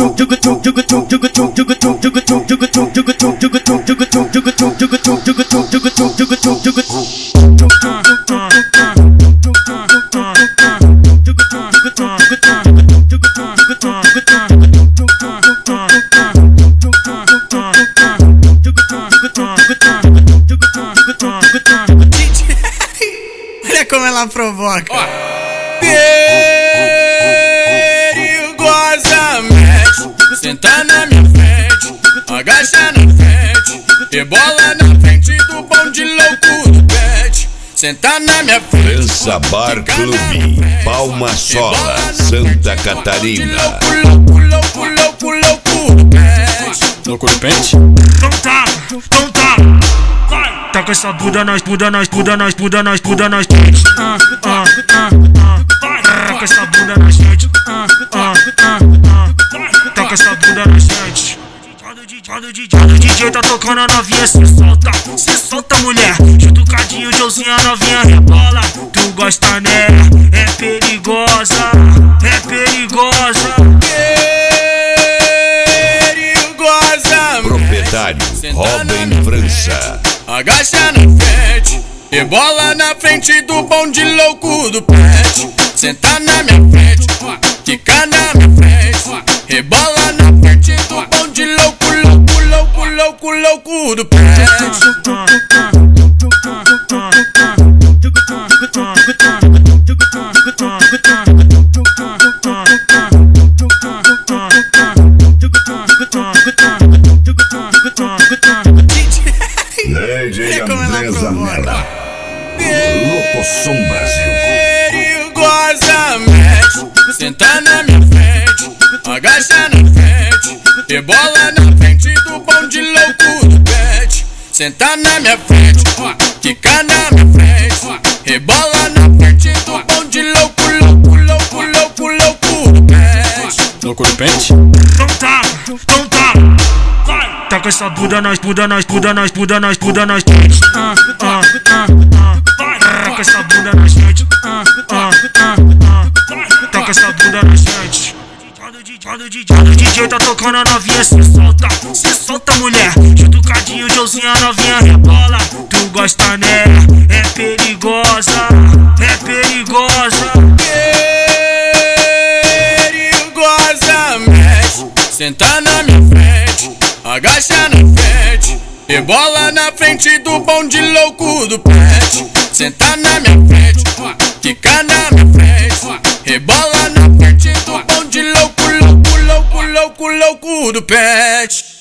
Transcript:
Olha como ela provoca. Perigosamente, senta na minha frente, agacha na frente, rebola na frente do bonde louco do pet. Senta na minha frente, França Bar Clube, Palma Sola, Santa Catarina. Louco do pet. Louco do pet? Então tá, vai. Tá com essa Buda nós, Buda nós, Buda nós, Buda nós, Buda nós. Vai. Tá com essa bunda na gente. Tá com essa bunda na gente. Quando o DJ tá tocando a novinha, cê solta mulher. Jutucadinho, Joãozinho, a novinha rebola. Tu gosta nela, é perigosa, é perigosa. Proprietário Robin França. Agacha na frente, rebola na frente do bonde louco do pet. Senta na minha frente, fica na minha frente, rebola na frente do bonde louco do pet. DJ Andresa Mela, Locoção Brasil. Perigosamente, senta na minha frente, agacha na frente, rebola na frente do bonde louco do pet. Senta na minha frente, fica na minha frente, rebola na frente do bonde louco do pet. Louco do pet? Então tá, vai. Tá com essa Buda nós, Buda nós, Buda nós, Buda nós, Buda nós. Vai. Tá com essa bunda na gente. Tá com essa bunda na gente. Quando o DJ tá tocando a novinha, cê solta mulher. Jutucadinho, Joãozinho, a novinha rebola. Tu gosta nela, é perigosa, é perigosa. Perigosamente, senta na minha frente, agacha na frente, rebola na frente do bonde louco do pet. Senta na minha frente, fica na minha frente, rebola na frente do bonde louco do pet.